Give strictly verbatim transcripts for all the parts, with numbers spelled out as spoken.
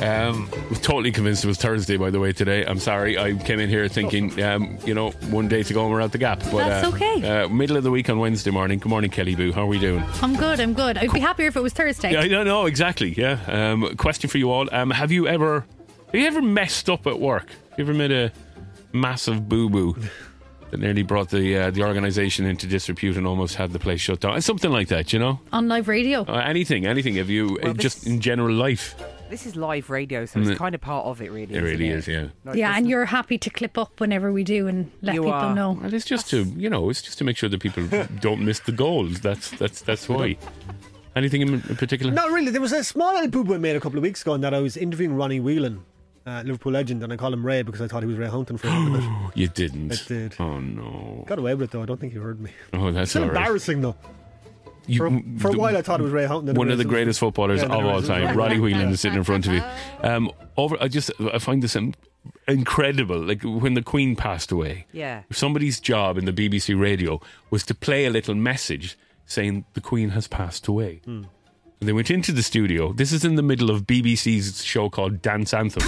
Um, was totally convinced it was Thursday, by the way, today. I'm sorry. I came in here thinking, um, you know, one day to go and we're out the gap. But, That's uh, okay. Uh, middle of the week on Wednesday morning. Good morning, Kelly Boo. How are we doing? I'm good, I'm good. I'd be happier if it was Thursday. Yeah, I don't know, exactly. Yeah. Um, question for you all. Um, have you ever have you ever messed up at work? Have you ever made a massive boo-boo that nearly brought the uh, the organisation into disrepute and almost had the place shut down? Something like that, you know? On live radio. Uh, anything, anything. Have you, Well, uh, just in general life? This is live radio, so it's Mm. kind of part of it, really. It really isn't is, yeah. Like, Yeah, this and is- you're happy to clip up whenever we do and let You people are. know. Well, it's just to, you know, it's just to make sure that people don't miss the goals. That's that's that's why. Anything in, in particular? Not really. There was a small little boo-boo I made a couple of weeks ago in that I was interviewing Ronnie Whelan, uh, Liverpool legend, and I called him Ray because I thought he was Ray Houghton for a little bit. You didn't. I did. Oh no. Got away with it though. I don't think you heard me. Oh, that's Still all right. embarrassing though. You- For, for a the- while I thought it was Ray Houghton. then One it of the was- greatest footballers Yeah, of then it all was- time, Roddy Whelan, is sitting in front of you. Um, over, I just I find this um, incredible. Like when the Queen passed away, Yeah. somebody's job in the B B C radio was to play a little message saying the Queen has passed away. Hmm. And they went into the studio. This is in the middle of B B C's show called Dance Anthems.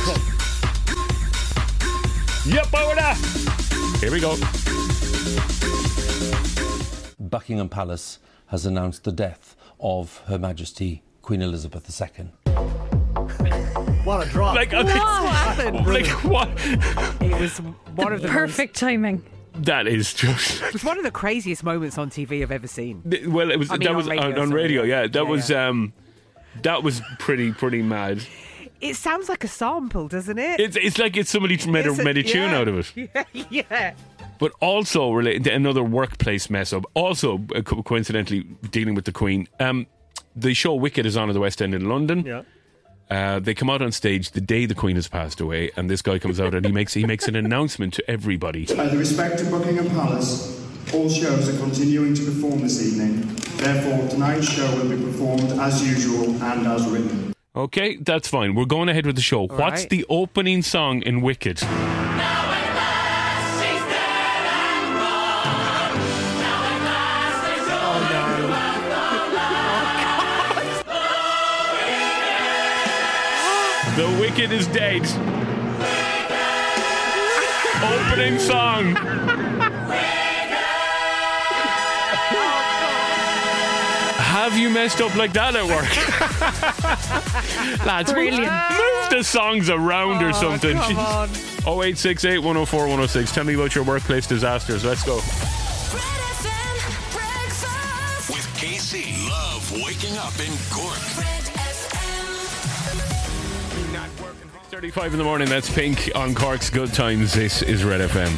Yep, over there. Here we go. Buckingham Palace has announced the death of Her Majesty Queen Elizabeth the Second. What a drop. Like, What happened? like what? It was one of the Perfect timing. That is just. Most, it was one of the craziest moments on T V I've ever seen. Well, it was I mean, that on was radio, on, on sorry, radio. yeah. Yeah, that Yeah, was yeah. um, that was pretty pretty mad. It sounds like a sample, doesn't it? It's it's like it's somebody made a, Is it? made a tune Yeah. out of it. Yeah, yeah. But also related to another workplace mess up. Also, uh, co- coincidentally, dealing with the Queen. Um, the show Wicked is on at the West End in London. Yeah. Uh, they come out on stage the day the Queen has passed away, and this guy comes out and he makes he makes an announcement to everybody. Out of respect to Buckingham Palace, all shows are continuing to perform this evening. Therefore, tonight's show will be performed as usual and as written. Okay, that's fine. We're going ahead with the show. What's right. the opening song in Wicked? The Wicked is dead. Opening song. Have you messed up like that at work? Lads, move, Brilliant. move the songs around or something. Come on. oh eight six eight, one oh four, one oh six. Tell me about your workplace disasters. Let's go. With K C. Love waking up in Cork. thirty-five in the morning, that's Pink on Cork's Good Times. This is Red F M.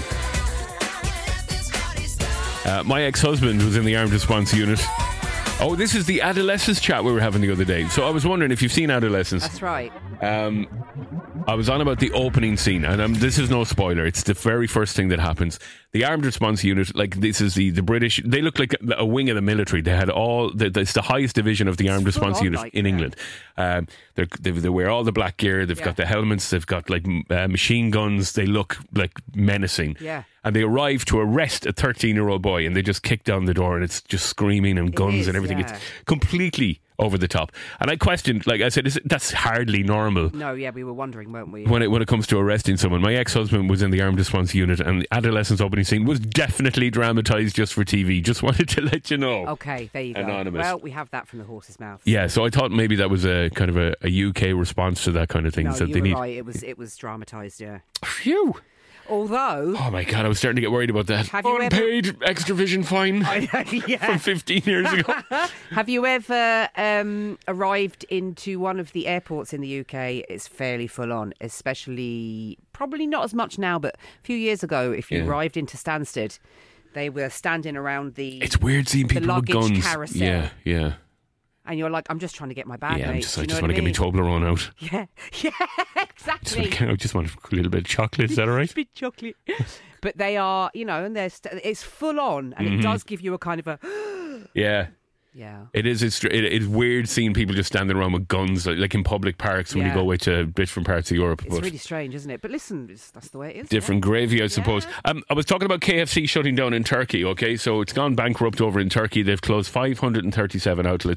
Uh, my ex-husband was in the Armed Response Unit. Oh, this is the adolescence chat we were having the other day. So I was wondering if you've seen Adolescence. That's right. Um, I was on about the opening scene, and um, this is no spoiler. It's the very first thing that happens. The Armed Response Unit, like this is the, the British, they look like a, a wing of the military. They had all, the, it's the highest division of the Armed full Response on, Unit like, in yeah. England. Um, they're, they, they wear all the black gear, they've Yeah. got the helmets, they've got like m- uh, machine guns, they look like menacing. Yeah. And they arrive to arrest a thirteen-year-old boy, and they just kick down the door, and it's just screaming and guns is, and everything. yeah. It's completely over the top. And I questioned, like I said, is it, that's hardly normal. No, yeah, we were wondering, weren't we? When it when it comes to arresting someone. My ex-husband was in the Armed Response Unit, and the Adolescence opening scene was definitely dramatised just for T V. Just wanted to let you know. Okay, there you go. Anonymous. Well, we have that from the horse's mouth. Yeah, so I thought maybe that was a kind of a, a U K response to that kind of thing. No, so you they were need. right. It was it was dramatised. Yeah. Phew. Although, Oh my god, I was starting to get worried about that. Have you ever- Unpaid extra vision fine yeah. from fifteen years ago. Have you ever um, arrived into one of the airports in the U K? It's fairly full on, especially probably not as much now, but a few years ago, if you Yeah. arrived into Stansted, they were standing around the It's weird seeing the people with luggage guns. carousel. Yeah, yeah. and you're like, I'm just trying to get my bag, Yeah, I'm mate. just, Do I you just know want to what get my Toblerone out. Yeah, yeah, Just exactly. want, to, I just want a little bit of chocolate. Is that all right? Bit chocolate. But they are, you know, and they're st- it's full on, and Mm-hmm. it does give you a kind of a Yeah. yeah. It is. It's, it, it's weird seeing people just standing around with guns, like, like in public parks when you Yeah. go away to different parts of Europe. It's but really strange, isn't it? But listen, it's, that's the way it is. different gravy, I suppose. Um, I was talking about K F C shutting down in Turkey. Okay, so it's gone bankrupt over in Turkey. They've closed five hundred thirty-seven outlets.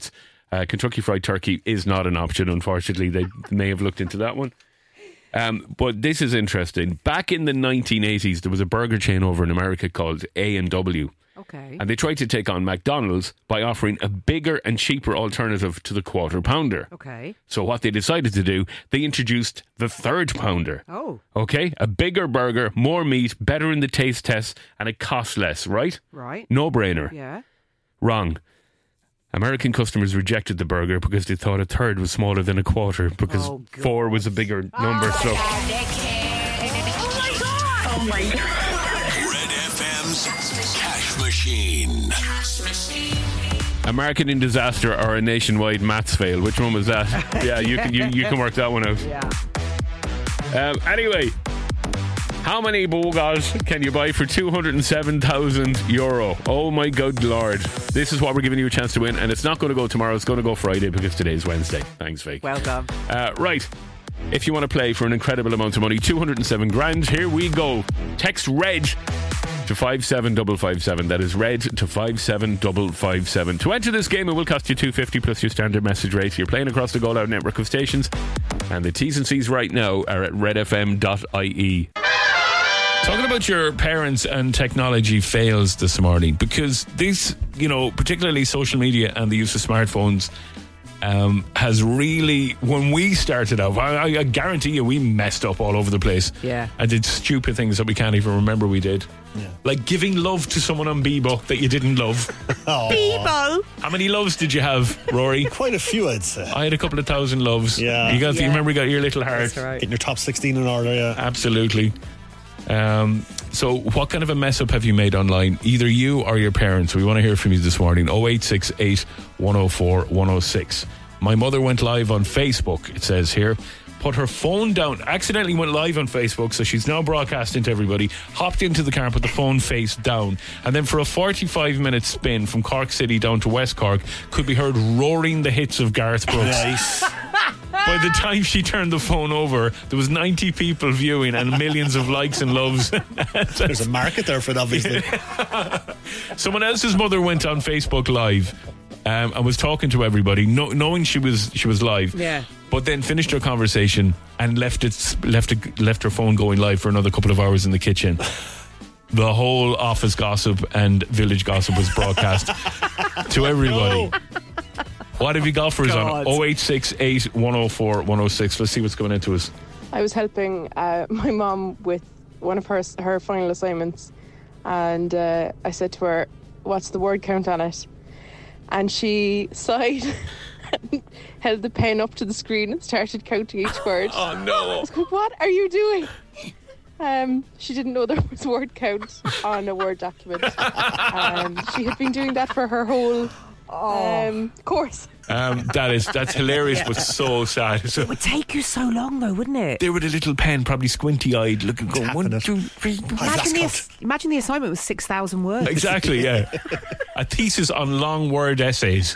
Uh, Kentucky Fried Turkey is not an option, unfortunately. They may have looked into that one. Um, but this is interesting. Back in the nineteen eighties, there was a burger chain over in America called A and W. Okay. And they tried to take on McDonald's by offering a bigger and cheaper alternative to the Quarter Pounder. Okay. So what they decided to do, they introduced the Third Pounder. Oh. Okay, a bigger burger, more meat, better in the taste tests, and it costs less, right? Right. No brainer. Yeah. Wrong. American customers rejected the burger because they thought a third was smaller than a quarter, because Oh, God. four was a bigger number. So Oh my God. Red F M's Cash Machine. a marketing disaster or a nationwide maths fail. Which one was that? Yeah, you can you, you can work that one out. Yeah. Um, anyway, how many Bogas can you buy for two hundred seven thousand euro? Oh my good lord. This is what we're giving you a chance to win, and it's not going to go tomorrow, it's going to go Friday because today's Wednesday. Thanks, Vic. Well done. Uh, right. If you want to play for an incredible amount of money, two hundred seven grand, here we go. Text RED to five seven five five seven. That is RED to five seven five five seven. To enter this game, it will cost you two hundred fifty plus your standard message rate. You're playing across the Go Loud network of stations, and the T's and C's right now are at red f m dot i e. Talking about your parents and technology fails this morning, because this, you know, particularly social media and the use of smartphones, um, has really, when we started out, I, I guarantee you we messed up all over the place. Yeah. And did stupid things that we can't even remember we did. Yeah. Like giving love to someone on Bebo that you didn't love. Bebo! How many loves did you have, Rory? Quite a few, I'd say. I had a couple of thousand loves. Yeah. You got, Yeah. you remember you got your little heart. That's right. Getting your top sixteen in order, yeah. Absolutely. Um, so what kind of a mess up have you made online? Either you or your parents. We want to hear from you this morning. oh eight six eight, one oh four, one oh six. My mother went live on Facebook, it says here. Put her phone down, accidentally went live on Facebook, so she's now broadcasting to everybody. Hopped into the car, put the phone face down, and then for a forty-five minute spin from Cork City down to West Cork, could be heard roaring the hits of Garth Brooks. Nice. By the time she turned the phone over, there was ninety people viewing and millions of likes and loves. There's a market there for it, obviously. Someone else's mother went on Facebook Live um, and was talking to everybody, no, knowing she was she was live. Yeah. But then finished her conversation and left it left it, left her phone going live for another couple of hours in the kitchen. The whole office gossip and village gossip was broadcast to everybody. No. What have you got for us God. on oh eight six eight, one oh four, one oh six? Let's see what's going into us. I was helping uh, my mum with one of her her final assignments, and uh, I said to her, "What's the word count on it?" And she sighed, and held the pen up to the screen and started counting each word. Oh I no. was like, "What are you doing?" Um, she didn't know there was word count on a Word document. Um, she had been doing that for her whole um, course. Um, that is that's hilarious, but so sad. So It would take you so long, though, wouldn't it? there with a little pen, probably squinty-eyed, looking, going Tapping one, it. two, three. I've Imagine lost the, count. imagine the assignment was six thousand words. Exactly, yeah. A thesis on long word essays.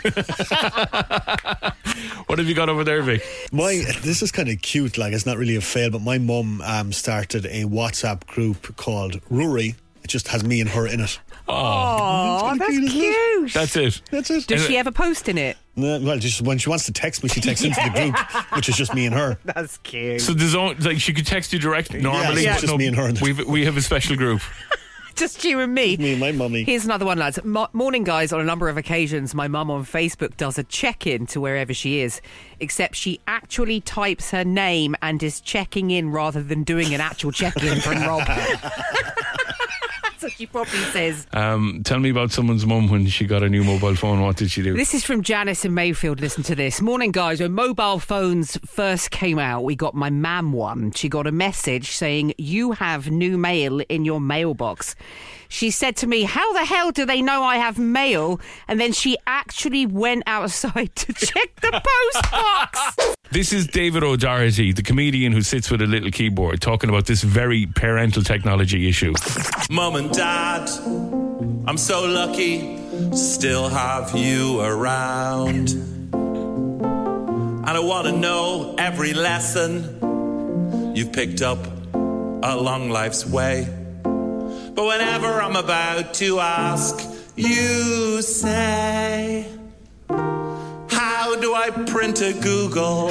What have you got over there, Vic? My this is kind of cute, like it's not really a fail, but my mum um, started a WhatsApp group called Rory. It just has me and her in it. Oh, that's cute, isn't it? cute. That's it. That's it. Does she ever post in it? No, well, just when she wants to text me, she texts into the group, which is just me and her. That's cute. So there's only, like she could text you direct normally. Yeah, but it's just me and her. We we have a special group. Just you and me. Me and my mummy. Here's another one, lads. Mo- morning, guys. On a number of occasions, my mum on Facebook does a check-in to wherever she is, except she actually types her name and is checking in rather than doing an actual check-in from Rob. That's what she probably says. Um, tell me about someone's mum when she got a new mobile phone. What did she do? This is from Janice in Mayfield. Listen to this. Morning, guys. When mobile phones first came out, we got my mam one. She got a message saying, "You have new mail in your mailbox." She said to me, "How the hell do they know I have mail?" And then she actually went outside to check the post box. This is David O'Doherty, the comedian who sits with a little keyboard, talking about this very parental technology issue. Mum and Dad, I'm so lucky to still have you around. And I want to know every lesson you've picked up along life's way. But whenever I'm about to ask, you say, "How I print a Google?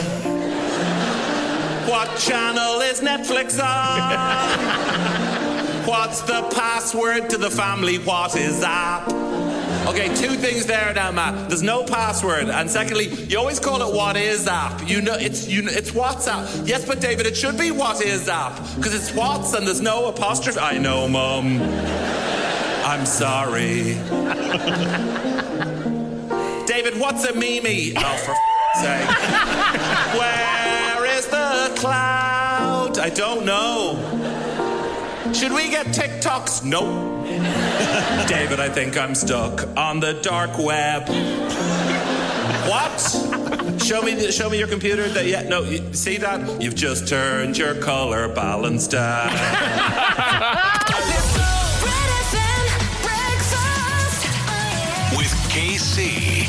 What channel is Netflix on? What's the password to the family What is app? Okay, two things there now, Matt. There's no password, and secondly, you always call it What is app. You know, it's you. Know, it's WhatsApp. Yes, but David, it should be What is app because it's What's and there's no apostrophe. I know, Mum. I'm sorry. David, what's a meme? Oh, for f***ing sake. Where is the cloud? I don't know. Should we get TikToks? Nope. David, I think I'm stuck on the dark web. What? Show me, the, show me your computer. That yeah, no. You, see that? You've just turned your color balance down. With K C.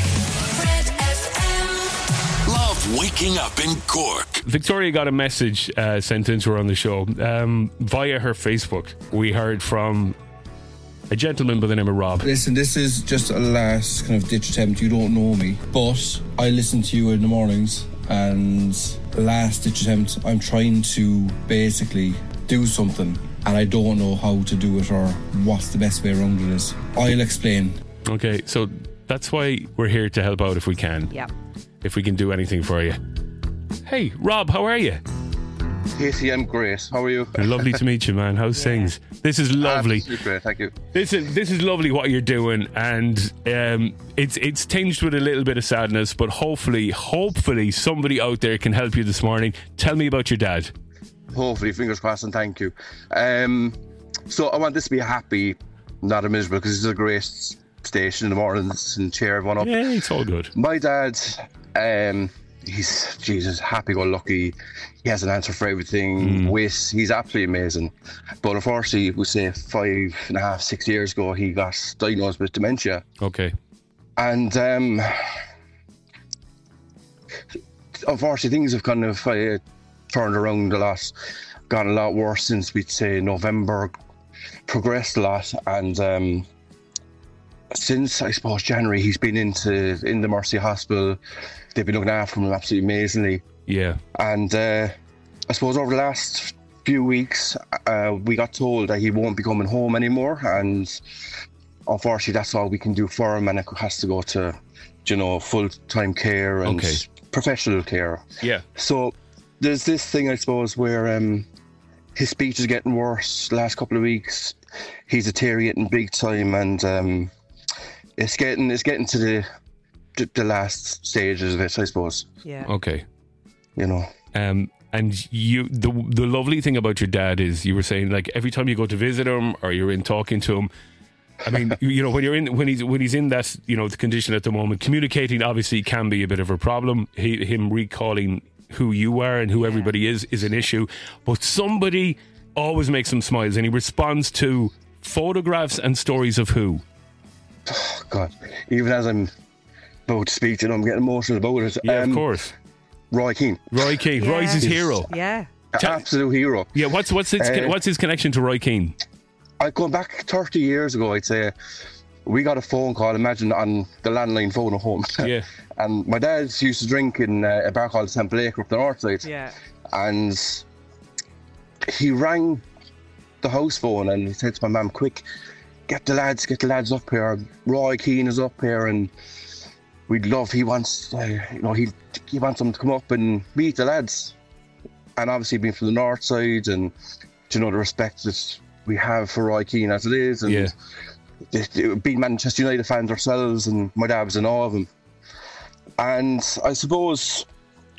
Love waking up in Cork. Victoria got a message uh, sent into her on the show um, via her Facebook. We heard from a gentleman by the name of Rob. Listen, this is just a last kind of ditch attempt. You don't know me, but I listen to you in the mornings, and the last ditch attempt, I'm trying to basically do something, and I don't know how to do it or what's the best way around it is. I'll explain. Okay, so that's why we're here to help out if we can. Yeah. If we can do anything for you. Hey, Rob, how are you? Casey, I'm great. How are you? Lovely to meet you, man. How's yeah. things? This is lovely. Absolutely great, thank you. This is this is lovely what you're doing, and um, it's it's tinged with a little bit of sadness, but hopefully, hopefully somebody out there can help you this morning. Tell me about your dad. Hopefully, fingers crossed, and thank you. Um, so I want this to be happy, not a miserable, because this is a great station in the mornings and cheer everyone up. Yeah, it's all good. My dad, um, he's, Jesus, happy-go-lucky. He has an answer for everything. Mm. With, he's absolutely amazing. But unfortunately, we say five and a half, six years ago, he got diagnosed with dementia. Okay. And um, unfortunately, things have kind of uh, turned around a lot, gone a lot worse since, we'd say, November, progressed a lot. And um, since, I suppose, January, he's been into in the Mercy Hospital. They've been looking after him absolutely amazingly. Yeah. And uh, I suppose over the last few weeks, uh, we got told that he won't be coming home anymore. And unfortunately, that's all we can do for him. And it has to go to, you know, full-time care and okay. professional care. Yeah. So there's this thing, I suppose, where um, his speech is getting worse the last couple of weeks. He's deteriorating big time. And um, it's getting it's getting to the, the, the last stages of it, I suppose. Yeah. Okay. You know. Um, and you, the the lovely thing about your dad is you were saying, like, every time you go to visit him or you're in talking to him, I mean, you know, when you're in when he's when he's in that, you know, the condition at the moment, communicating obviously can be a bit of a problem. He, him recalling who you are and who yeah. everybody is is an issue. But somebody always makes him smiles, and he responds to photographs and stories of who. Oh, God, even as I'm about to speak to him, I'm getting emotional about it. Yeah, um, of course. Roy Keane. Roy Keane. Yeah. Roy's his hero. Yeah. Absolute hero. Yeah, what's what's his, uh, what's his connection to Roy Keane? I'd go back thirty years ago, I'd say. We got a phone call, imagine, on the landline phone at home. Yeah. And my dad used to drink in uh, a bar called Temple Acre up the north side. Yeah. And he rang the house phone and he said to my mum, quick, get the lads, get the lads up here. Roy Keane is up here and we'd love, he wants, uh, you know, he he wants them to come up and meet the lads. And obviously being from the north side and, you know, the respect that we have for Roy Keane as it is. And yeah. it, it, being Manchester United fans ourselves, and my dad was in awe of him. And I suppose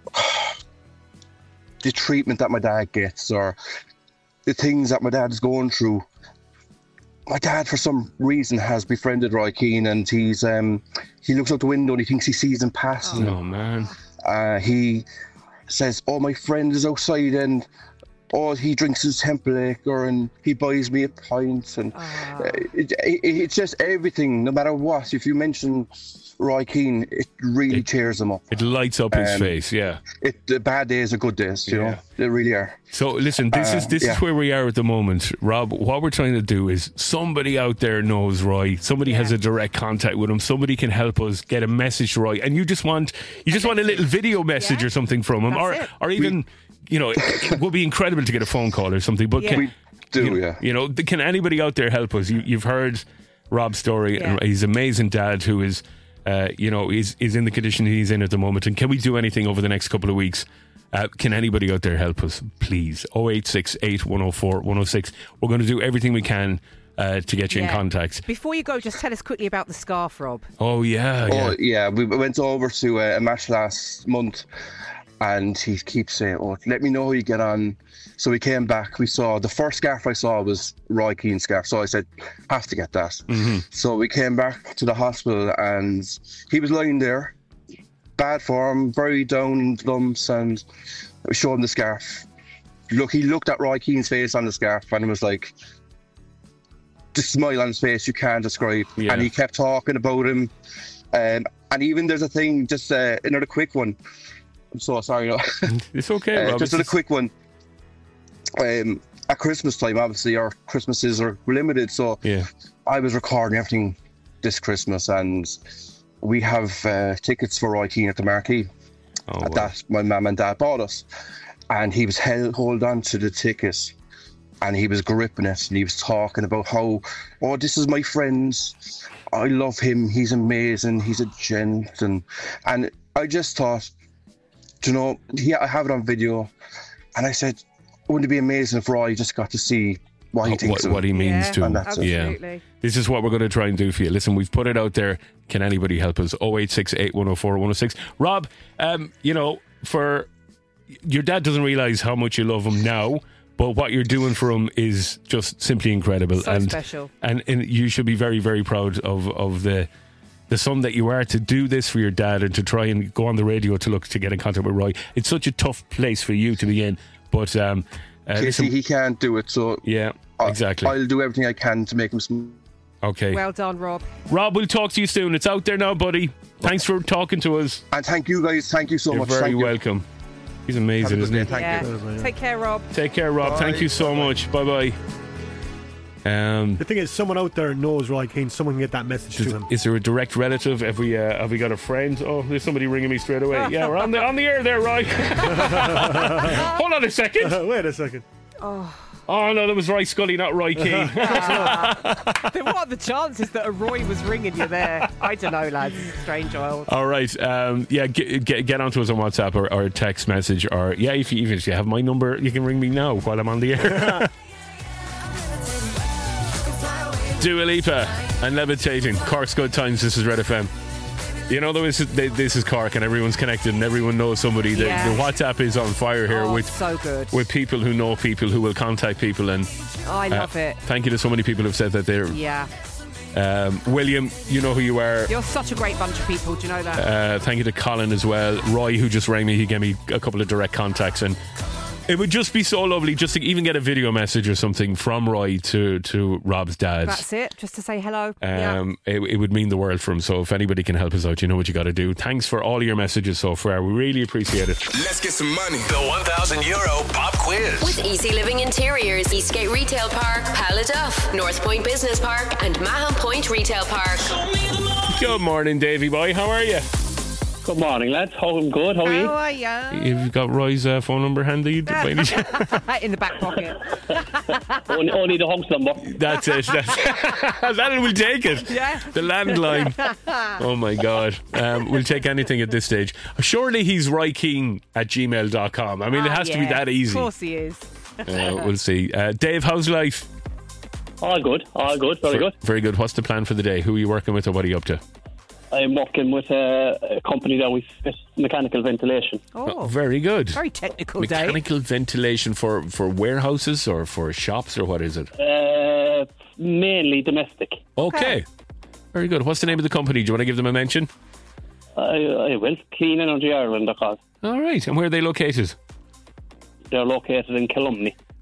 the treatment that my dad gets, or the things that my dad is going through, my dad, for some reason, has befriended Roy Keane, and he's um, he looks out the window and he thinks he sees him passing. Oh, man. Uh, he says, oh, my friend is outside, and oh, he drinks his Temple-Acre and he buys me a pint. And uh, it, it, it's just everything, no matter what. If you mention Roy Keane, it really it, cheers him up. It lights up his um, face, yeah. It, the bad days are good days, you yeah. know. They really are. So, listen, this uh, is this yeah. is where we are at the moment. Rob, what we're trying to do is somebody out there knows Roy. Somebody yeah. has a direct contact with him. Somebody can help us get a message to Roy. And you just want you just want a little video message yeah. or something from him. That's or it. or even, we, you know, it, it would be incredible to get a phone call or something. But yeah. can, we do, you know, yeah. You know, can anybody out there help us? You, you've heard Rob's story. Yeah. And he's an amazing dad who is... Uh, you know, is is in the condition he's in at the moment. And can we do anything over the next couple of weeks? Uh, can anybody out there help us, please? oh eight six eight, one oh four, one oh six. We're going to do everything we can uh, to get you yeah. in contact. Before you go, just tell us quickly about the scarf, Rob. Oh, yeah. yeah. Oh, yeah. We went over to a match last month and he keeps saying, oh, let me know how you get on. So we came back, we saw, the first scarf I saw was Roy Keane's scarf. So I said, have to get that. Mm-hmm. So we came back to the hospital and he was lying there, bad form, very down in lumps, and we showed him the scarf. Look, he looked at Roy Keane's face on the scarf and it was like, the smile on his face you can't describe. Yeah. And he kept talking about him. Um, and even there's a thing, just uh, another quick one. I'm so sorry. No. It's okay, uh, Rob. Just a quick one. Um, at Christmas time, obviously, our Christmases are limited, so yeah. I was recording everything this Christmas, and we have uh, tickets for Roy Keane at the Marquee. Oh, wow. wow. That my mum and dad bought us, and he was held hold on to the ticket, and he was gripping it, and he was talking about how, oh, this is my friend, I love him, he's amazing, he's a gent, and and I just thought, you know, he, I have it on video, and I said, wouldn't it be amazing if Roy just got to see what he thinks what, of what he means yeah, to him? absolutely. Yeah. This is what we're going to try and do for you. Listen, we've put it out there. Can anybody help us? oh eight six eight, one oh four, one oh six. Rob, um, you know, for your dad doesn't realise how much you love him now, but what you're doing for him is just simply incredible. So and, special. And, and you should be very, very proud of, of the the son that you are to do this for your dad and to try and go on the radio to look to get in contact with Roy. It's such a tough place for you to be in, but um, uh, Casey, listen, he can't do it, so yeah, exactly. I'll do everything I can to make him smile. Okay. Well done, Rob. Rob, we'll talk to you soon. It's out there now, buddy. Thanks for talking to us. And thank you guys. Thank you so You're much. very Thank welcome. He's amazing, isn't he? Thank yeah. you. Take care, Rob. Take care, Rob. Bye. Thank you so Bye-bye. much. Bye bye. Um, the thing is, someone out there knows Roy Keane. Someone can get that message is, to him. is there a direct relative? Have we uh, have we got a friend? Oh, there's somebody ringing me straight away. Yeah, we're on the on the air there, Roy. Hold on a second. Uh, wait a second. Oh. Oh no, that was Roy Scully, not Roy Keane. Then what are the chances that a Roy was ringing you there? I don't know, lads. Strange old. All right, um, yeah, get, get get onto us on WhatsApp or, or text message, or yeah, if you even if you have my number, you can ring me now while I'm on the air. Dua Lipa and Levitating. Cork's Good Times. This is Red F M. You know, this is, this is Cork and everyone's connected and everyone knows somebody. The, Yeah. the WhatsApp is on fire here Oh, with so good. with people who know people who will contact people. And I love uh, it. Thank you to so many people who've said that they're. Yeah. Um, William, you know who you are. You're such a great bunch of people. Do you know that? Uh, thank you to Colin as well. Roy, who just rang me, he gave me a couple of direct contacts, and it would just be so lovely just to even get a video message or something from Roy to, to Rob's dad. That's it. Just to say hello. yeah. Um, it, it would mean the world for him. So if anybody can help us out, you know what you got to do. Thanks for all your messages so far. We really appreciate it. Let's get some money. The one thousand euro pop quiz. With Easy Living Interiors, Eastgate Retail Park, Paladuff, North Point Business Park, and Mahon Point Retail Park. Good morning, Davy boy. How are you? Good morning, lads. How I'm good. How are you? How are you? You've got Roy's uh, phone number handy? In the back pocket. only, only the house number. That's it. That's that will take it. Yeah. The landline. Oh my God. Um, we'll take anything at this stage. Surely he's roykeen at gmail dot com. I mean, it Ah, has to be yeah. that easy. Of course he is. Uh, we'll see. Uh, Dave, how's life? All good. All good. Very good. Very good. What's the plan for the day? Who are you working with or what are you up to? I'm working with a, a company that we fit mechanical ventilation. Oh, very good. Very technical day. Mechanical ventilation for, for warehouses or for shops or what is it? Uh, mainly domestic. Okay. Very good. What's the name of the company? Do you want to give them a mention? I, I will. Clean Energy Ireland, they're called. All right. And where are they located? They're located in Killumney.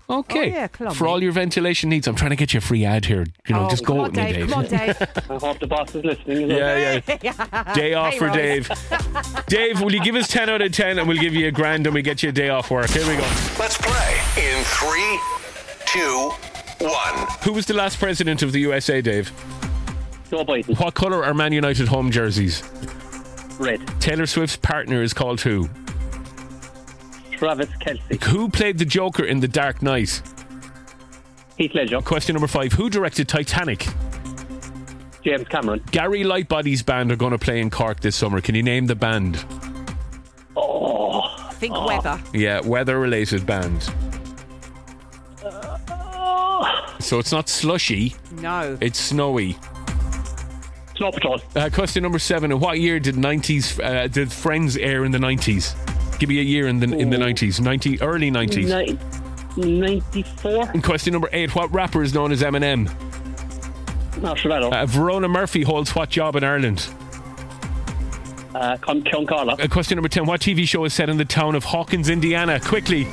Okay. Oh, yeah, clummy. For all your ventilation needs, I'm trying to get you a free ad here. You know, Oh, just come go on, with me, Dave. Dave. Come on, Dave. I hope the boss is listening. As well. Yeah, yeah. Day off for Dave. Dave, will you give us ten out of ten and we'll give you a grand and we get you a day off work? Here we go. Let's play in three, two, one. Who was the last president of the U S A, Dave? Joe Biden. What colour are Man United home jerseys? Red. Taylor Swift's partner is called who? Travis Kelce. Who played the Joker in The Dark Knight? Heath Ledger. Question number five. Who directed Titanic? James Cameron. Gary Lightbody's band are going to play in Cork this summer. Can you name the band? Oh. I think weather. Yeah, weather-related band. Oh. So it's not slushy. No. It's snowy. Snow Patrol. Uh, question number seven. In what year did nineties uh, did Friends air in the nineties? Give me a year in the in the nineties. Ninety early nineties. Ni- ninety-four. And question number eight. What rapper is known as Eminem? Marshmallow. Uh, Verona Murphy holds what job in Ireland? Uh, Con Carla. Uh, question number ten. What T V show is set in the town of Hawkins, Indiana? Quickly.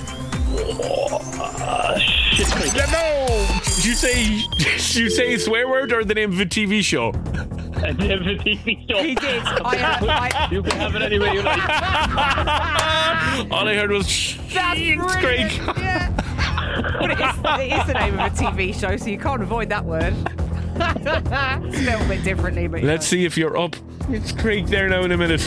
Uh, shit Creek. No! Did you say did you say a swear word or the name of a T V show? The name of a T V show. He did. I, I, You can have it any way you like. All I heard was That's Shit's Creek. brilliant. Yeah. Well, it is, it is the name of a T V show, so you can't avoid that word. Spelled a bit differently, but Let's see if you're up. It's Creek there now in a minute.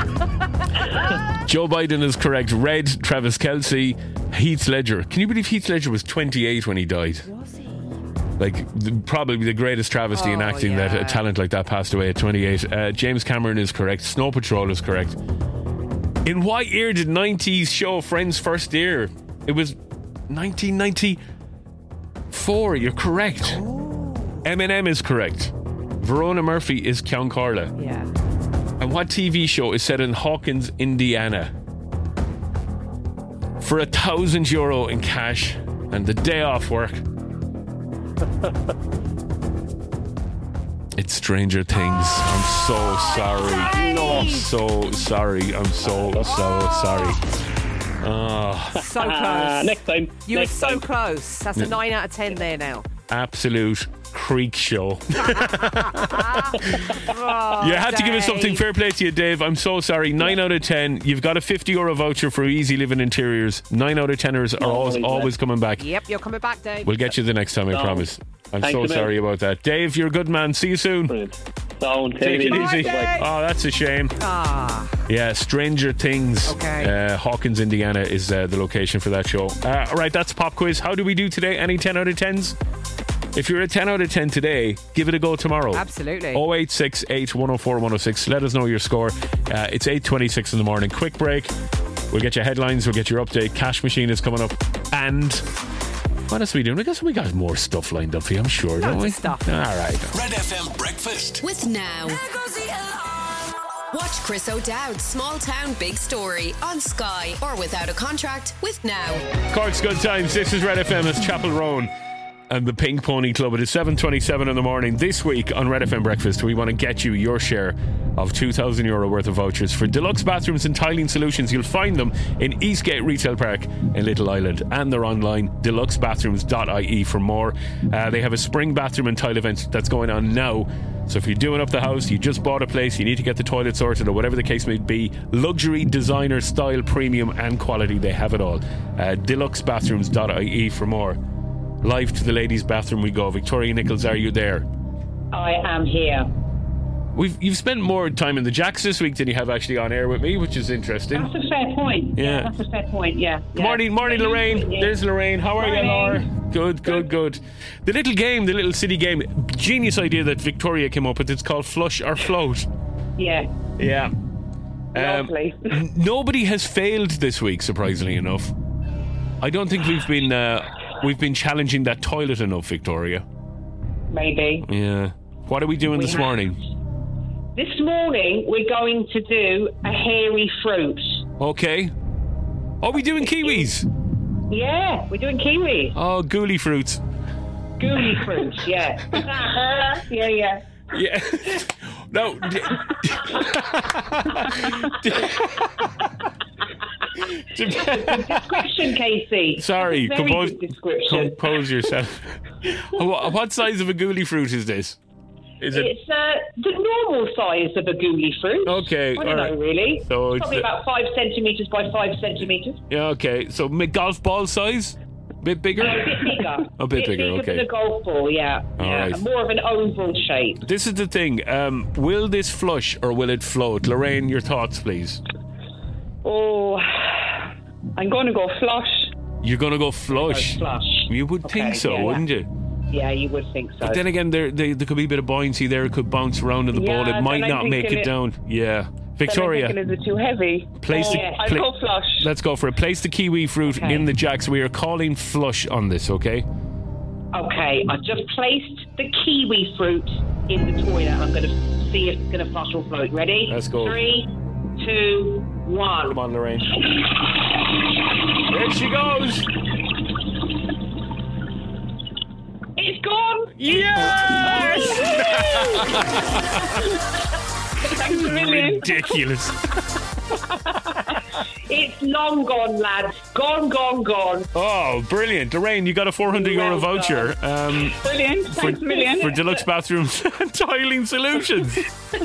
Joe Biden is correct. Red, Travis Kelce, Heath Ledger. Can you believe Heath Ledger was twenty-eight when he died? Was he? Like, the, probably the greatest travesty in Oh, acting yeah. that a talent like that passed away at twenty-eight. Uh, James Cameron is correct. Snow Patrol is correct. In what year did nineties show Friends first air? It was nineteen ninety-four. You're correct. Eminem is correct. Verona Murphy is Count Carla. Yeah. And what T V show is set in Hawkins, Indiana? For a thousand euro in cash and the day off work. It's Stranger Things. I'm so sorry. No, I'm so sorry. I'm so, so sorry. Oh, So close. Next time. You Next were so time. close. That's a nine out of ten there now. absolute creek show. Oh, You had to give us something. Dave. Fair play to you, Dave. I'm so sorry. Nine out of ten. You've got a fifty euro voucher for Easy Living Interiors. Nine out of teners are always, always coming back. Yep, you're coming back, Dave. We'll get you the next time, I No. promise. I'm Thanks so a bit. sorry about that. Dave, you're a good man. See you soon. Sound. Take it easy. Dave. Oh, that's a shame. Ah, Yeah, Stranger Things. Okay. Uh, Hawkins, Indiana is uh, the location for that show. Uh, all right, that's Pop Quiz. How do we do today? Any ten out of tens? If you're a ten out of ten today, give it a go tomorrow. absolutely. oh eight six eight, one oh four, one oh six. Let us know your score. Uh, it's eight twenty-six in the morning. Quick break. We'll get your headlines. We'll get your update. Cash Machine is coming up. And what else are we doing? I guess we got more stuff lined up for you, I'm sure, don't Loads we? of stuff. All right. Red F M Breakfast. With Now. Watch Chris O'Dowd's Small Town Big Story on Sky or without a contract with Now. Cork's Good Times. This is Red F M. It's Chapel Roan and the Pink Pony Club. It is seven twenty-seven in the morning. This week on Red F M Breakfast, we want to get you your share of two thousand euro worth of vouchers for deluxe bathrooms and tiling solutions. You'll find them in Eastgate Retail Park in Little Island, and they're online, deluxe bathrooms dot I E for more. Uh, they have a spring bathroom and tile event that's going on now. So if you're doing up the house, you just bought a place, you need to get the toilet sorted or whatever the case may be, luxury, designer, style, premium and quality, they have it all. Uh, deluxe bathrooms dot I E for more. Live to the ladies' bathroom we go. Victoria Nichols, are you there? I am here. We've You've spent more time in the Jacks this week than you have actually on air with me, which is interesting. That's a fair point. Yeah. That's a fair point, yeah. Good morning, morning Lorraine. Yeah. There's Lorraine. How are you, Laura? Good, good, good. The little game, the little city game, genius idea that Victoria came up with. It's called Flush or Float. Yeah. Yeah. Um, Lovely. n- nobody has failed this week, surprisingly enough. I don't think we've been uh, we've been challenging that toilet enough, Victoria. Maybe. Yeah. What are we doing We this have- morning? This morning, we're going to do a hairy fruit. Okay. Are we doing kiwis? Yeah, we're doing kiwi. Oh, gooey fruits. Gooey fruit, yeah. yeah, yeah. Yeah. No. d- Good description, Casey. Sorry, That's a very compose, good description. compose yourself. what, what size of a goolie fruit is this? Is it? It's uh, the normal size of a goolie fruit. Okay, I don't all know, right. really. So it's Probably uh, about five centimetres by five centimetres. Yeah, okay. So mi- golf ball size? Bit bigger? No, a bit bigger. A bit bigger, okay. than a golf ball, yeah. All yeah. right. And more of an oval shape. This is the thing. Um, will this flush or will it float? Lorraine, your thoughts, please. Oh, I'm going to go flush. You're going to go flush? Flush. You would Okay, think so, yeah, yeah. wouldn't you? Yeah, you would think so. But then again, there, there there could be a bit of buoyancy there. It could bounce around in the Yeah, ball. It then might I'm not make thinking it it- down. Yeah. Then I'm Victoria, thinking, is it too heavy? place the, Oh, I'll pla- go flush. let's go for it. Place the kiwi fruit Okay. in the jacks. We are calling flush on this, okay? Okay, I've just placed the kiwi fruit in the toilet. I'm going to see if it's going to flush or float. Ready? Let's go. Three, two, one. Come on, Lorraine. There she goes. It's gone. Yes! Thanks a million. Ridiculous. It's long gone, lads. Gone, gone, gone. Oh, brilliant. Lorraine, you got a four hundred euro Well voucher. Um, Brilliant. for, Thanks a million. for Deluxe Bathrooms and Tiling Solutions.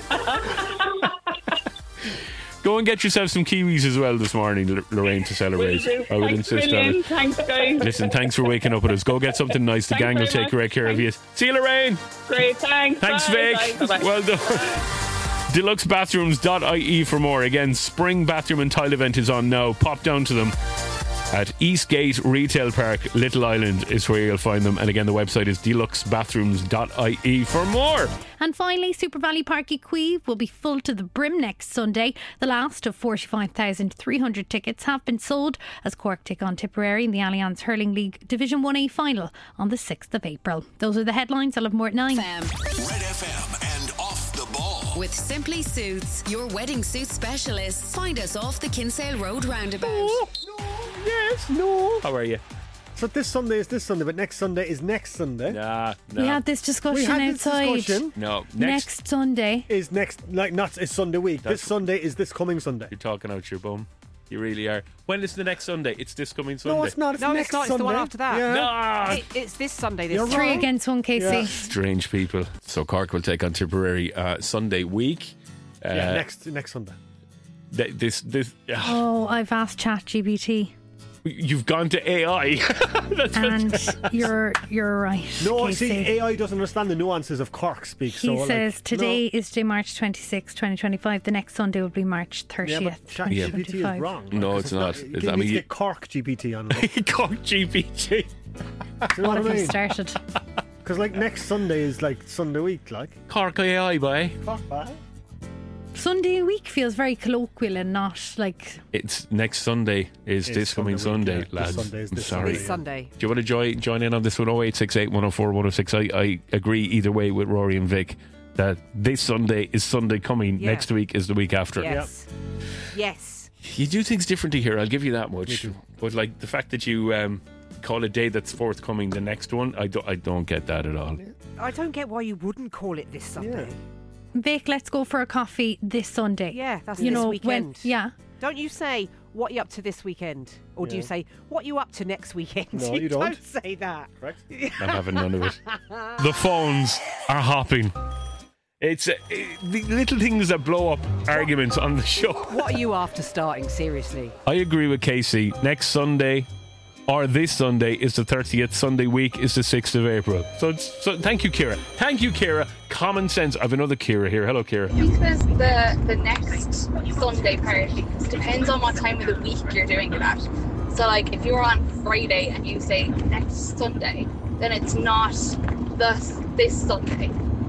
Go and get yourself some kiwis as well this morning, L- Lorraine, to celebrate. Will do. I would Thanks a insist on million. it. Thanks, guys. Listen, thanks for waking up with us. Go get something nice. The Thanks gang will very take much. great care of you. See you, Lorraine. Great, thanks. Thanks, Bye, Vic. bye, bye-bye. Well done. deluxe bathrooms dot I E for more. Again, spring bathroom and tile event is on now. Pop down to them at Eastgate Retail Park, Little Island is where you'll find them. And again, the website is deluxe bathrooms dot I E for more. And finally, Super Valley Park Equive will be full to the brim next Sunday. The last of forty-five thousand three hundred tickets have been sold as Cork take on Tipperary in the Allianz Hurling League Division one A final on the sixth of April. Those are the headlines. I'll have more at nine. Red F M and Off the Ball. With Simply Suits, your wedding suit specialists. Find us off the Kinsale Road roundabout. Yes, no. How are you? So this Sunday is this Sunday, but next Sunday is next Sunday. Nah, no. We had this discussion We had this outside. discussion. No, Next, next, Sunday. Is next, like, not is Sunday week. That's- This Sunday is this coming Sunday. You're talking out your bum. You really are. When is the next Sunday? It's this coming Sunday. No, it's not. It's No, next it's not. It's Sunday. the one after that. Yeah. No. It, it's this Sunday. This You're Sunday. Three wrong. against one, Casey. Yeah. Strange people. So Cork will take on Tipperary uh, Sunday week. Uh, Yeah, next next Sunday. th- this this. Uh, Oh, I've asked ChatGPT, you've gone to A I. That's and you're you're right. No, Casey. see, A I doesn't understand the nuances of Cork speak. He so, like, says today no. is day March twenty-sixth, twenty twenty-five. The next Sunday will be March Yeah, thirtieth, but twenty ChatGPT is twenty-five. wrong. No, like, it's not. You It's- need I mean, to you- get Cork G P T on it. Cork G P T. Do you know What what if I I mean? started? Because like next Sunday is like Sunday week, like Cork A I, boy. Cork bye. Sunday a week feels very colloquial and not like. It's next Sunday is It's this coming Sunday Sunday, week, yeah. lads. This Sunday is I'm this sorry. This Sunday. Do you want to join join in on this one? oh eight six eight, one oh four, one oh six. I, I agree either way with Rory and Vic that this Sunday is Sunday coming. Yeah. Next week is the week after. Yes. Yes. You do things differently here, I'll give you that much. But like the fact that you um, call a day that's forthcoming the next one, I, do, I don't get that at all. I don't get why you wouldn't call it this Sunday. Vic, let's go for a coffee this Sunday. Yeah, that's you this know weekend. when. Yeah. Don't you say, what you up to this weekend? Or do you Yeah. say, what you up to next weekend? No, you don't. don't say that. Correct. I'm having none of it. The phones are hopping. It's uh, the little things that blow up arguments on the show. What are you after starting, seriously? I agree with Casey. Next Sunday, or this Sunday, is the thirtieth. Sunday week is the sixth of April. So, it's, so thank you, Kira. Thank you, Kira. Common sense. I have another Kira here. Hello, Kira. Because the the next Sunday part depends on what time of the week you're doing it at. So like if you're on Friday and you say next Sunday, then it's not the this Sunday.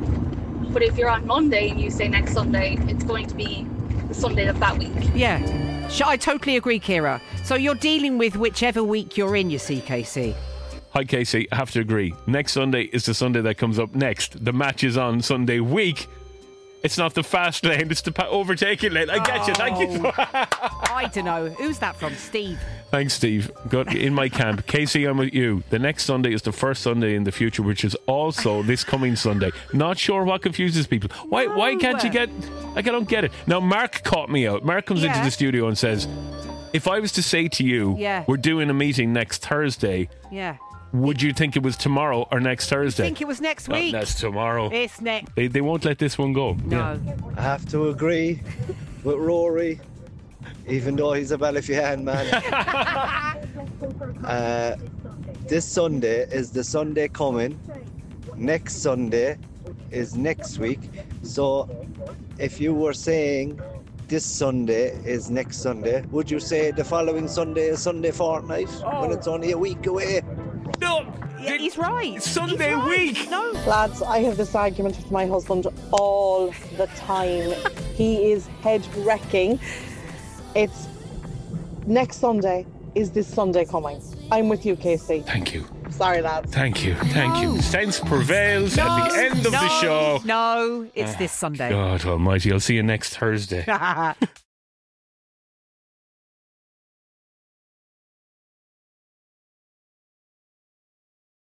But if you're on Monday and you say next Sunday, it's going to be the Sunday of that week. Yeah. Sh- I totally agree, Kira. So you're dealing with whichever week you're in, you see, Casey. Hi, Casey. I have to agree. Next Sunday is the Sunday that comes up next. The match is on Sunday week. It's not the fast lane, it's the pa- overtaking lane. I get you. Thank you. I don't know. Who's that from? Steve. Thanks, Steve. Good in my camp. Casey, I'm with you. The next Sunday is the first Sunday in the future, which is also this coming Sunday. Not sure what confuses people. Why Why can't you get... Like, I don't get it. Now, Mark caught me out. Mark comes into Yeah. the studio and says, If I was to say to you, Yeah. we're doing a meeting next Thursday, Yeah. would you think it was tomorrow or next Thursday? I think it was next Oh, week. that's tomorrow. It's next. They, they won't let this one go. No. I have to agree with Rory, even though he's a Ballyfian man. uh, this Sunday is the Sunday coming. Next Sunday is next week. So if you were saying this Sunday is next Sunday, would you say the following Sunday is Sunday fortnight when it's only a week away? No, yeah, he's right. Sunday He's right. week. No. Lads, I have this argument with my husband all the time. He is head wrecking. It's next Sunday is this Sunday coming. I'm with you, Casey. Thank you. Sorry, lads. Thank you. Thank No. you. Sense prevails No, at the end of no, the show. No, it's Ah, this Sunday. God almighty. I'll see you next Thursday.